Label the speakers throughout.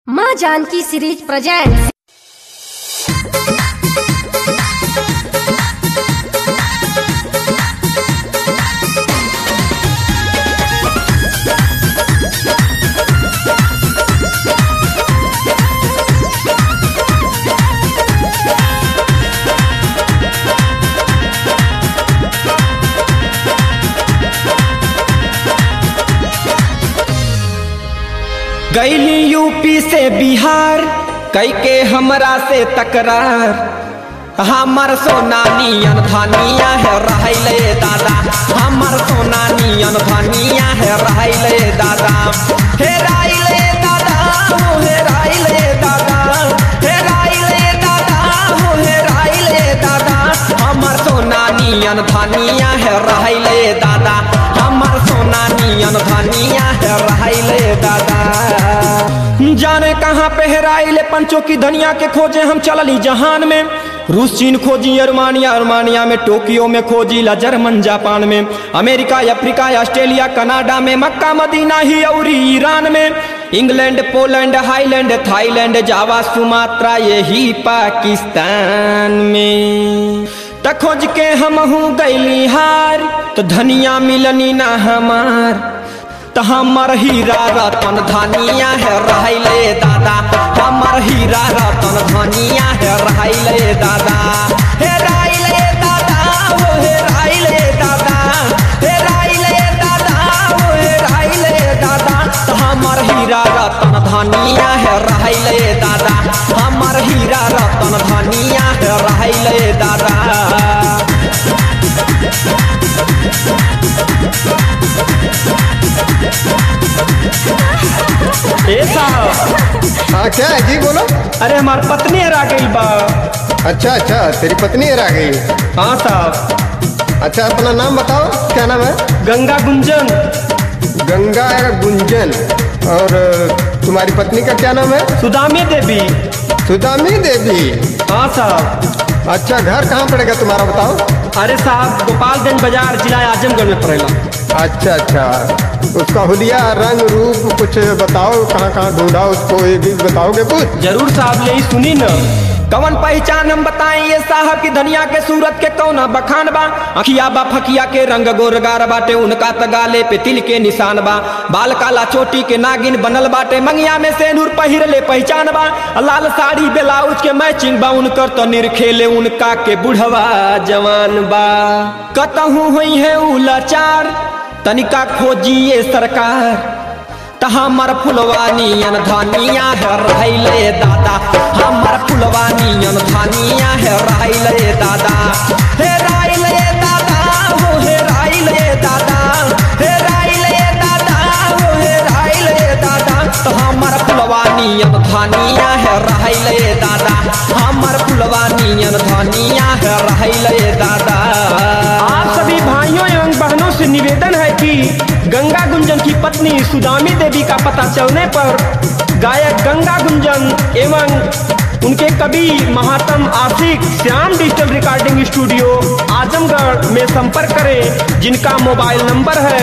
Speaker 1: माँ Janaki series presents.
Speaker 2: गईली UP से बिहार कई के हमरा से तकरार। हमर सोना नियन धनिया है रहले दादा, हमर सोना नियन धनिया है रहले दादा। हेराइले दादा हो हेराइले दादा, हेराइले दादा हो हेराइले दादा। हमर सोना नियन धनिया है रहले दादा, हमर सोना नियन धनिया है रहले दादा। जाने कहाँ पे हेराइले पंचों की धनिया के खोजे हम चलली जहान में। रूस चीन खोजी अरमानिया, अरमानिया में टोक्यो में खोजी ला जर्मन जापान में, अमेरिका अफ्रीका ऑस्ट्रेलिया कनाडा में, मक्का मदीना ही और ईरान में, England Poland Highland Thailand Java Sumatra यही पाकिस्तान में। त खोज के हम हूँ गईली हार तो धनिया मिलनी ना हमार। त हमर हीरा रतन धनिया है रहले दादा, हमर हीरा रतन धनिया है रहले दादा। हेराइले दादा हो हेराइले दादा, हेराइले दादा हो हेराइले दादा। त हमर हीरा रतन धनिया है रहले दादा, हमर हीरा रतन धनिया है रहले दादा।
Speaker 3: हाँ क्या है जी बोलो।
Speaker 2: अरे हमारी पत्नी हरा गई बा।
Speaker 3: अच्छा अच्छा तेरी पत्नी हरा गई।
Speaker 2: हाँ साहब।
Speaker 3: अच्छा अपना नाम बताओ, क्या नाम है?
Speaker 2: गंगा गुंजन।
Speaker 3: गंगा गुंजन। और तुम्हारी पत्नी का क्या नाम है?
Speaker 2: सुदामी देवी।
Speaker 3: सुदामी देवी।
Speaker 2: हाँ साहब।
Speaker 3: अच्छा घर कहाँ पड़ेगा तुम्हारा बताओ?
Speaker 2: अरे साहब गोपालगंज बाजार जिला आजमगढ़ में पड़ेगा।
Speaker 3: अच्छा अच्छा उसका हुलिया रंग रूप कुछ बताओ, कहाँ कहाँ ढूंढा उसको ये भी बताओगे कुछ?
Speaker 2: जरूर साहब यही सुनी न। कवन पहचान हम बताएं ये साहब की धनिया के सूरत के कौना बखान बा। अखिया बा फकिया के रंग गोरगार बाटे, उनका तगाले पे तिल के निशान बा। बाल काला चोटी के नागिन बनल बाटे, मंगिया में सेनूर पहिरले पहचान बा। लाल साड़ी ब्लाउज के मैचिंग बा उनकर तो निरखेले उनका के बुढ़वा जवान बा। कतहू हुई है उलाचार तनिका खोजिए सरकार। त हमर फुलवानियन धनिया है रहले दादा, हमर फुलवानियन धनिया है रहले दादा। हेराइले दादा हो हेराइले दादा, हेराइले दादा हो हेराइले दादा। त हमर फुलवानियन धनिया है रहले दादा, हमर फुलवानियन धनिया है रहले दादा। आप सभी भाइयों एवं बहनों से निवेदन है कि गंगा गुंजन की पत्नी सुदामी देवी का पता चलने पर गायक गंगा गुंजन एवं उनके कवि महात्म Ashiq Shyam digital recording studio Azamgarh में संपर्क करें, जिनका मोबाइल नंबर है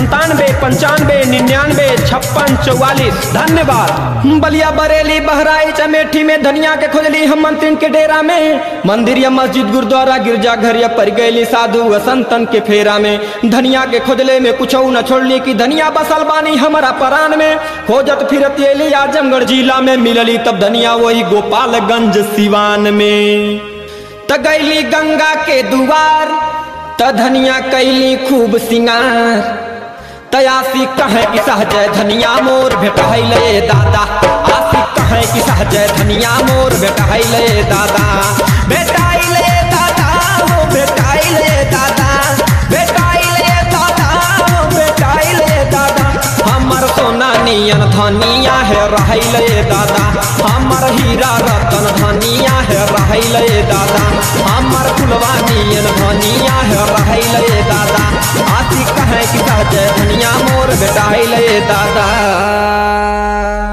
Speaker 2: 97 95 99 56 44। धन्यवाद। बलिया बरेली बहराइच अमेठी में धनिया के खोजली हम मंत्रिन के डेरा में। मंदिर या मस्जिद गुरुद्वारा गिरजा घर या पर गैली साधु व संतन के फेरा में। धनिया के खोजले में कुछ न छोड़ली की धनिया बसल बानी हमारा परान में। खोजत फिरत एली आजमगढ़ जिला में, मिलली तब धनिया वही गोपालगंज सिवान में। त गैली गंगा के दुआर त धनिया कैली खूब सिंगार। तयासी कहे कि सहजय धनिया मोर भेटहैले दादा, आसी कहे कि सहजय धनिया मोर भेटहैले दादा। भेटाइले दादा हो भेटाइले दादा, भेटाइले दादा हो भेटाइले दादा। हमर सोना नियन धनिया है रहले दादा, हमर हीरा रतन धनिया है रहले दादा। हमर फुलवानियन धनिया है रहले दादा, आशी कहे कि सहजय धनिया मोर भेटाइले दादा।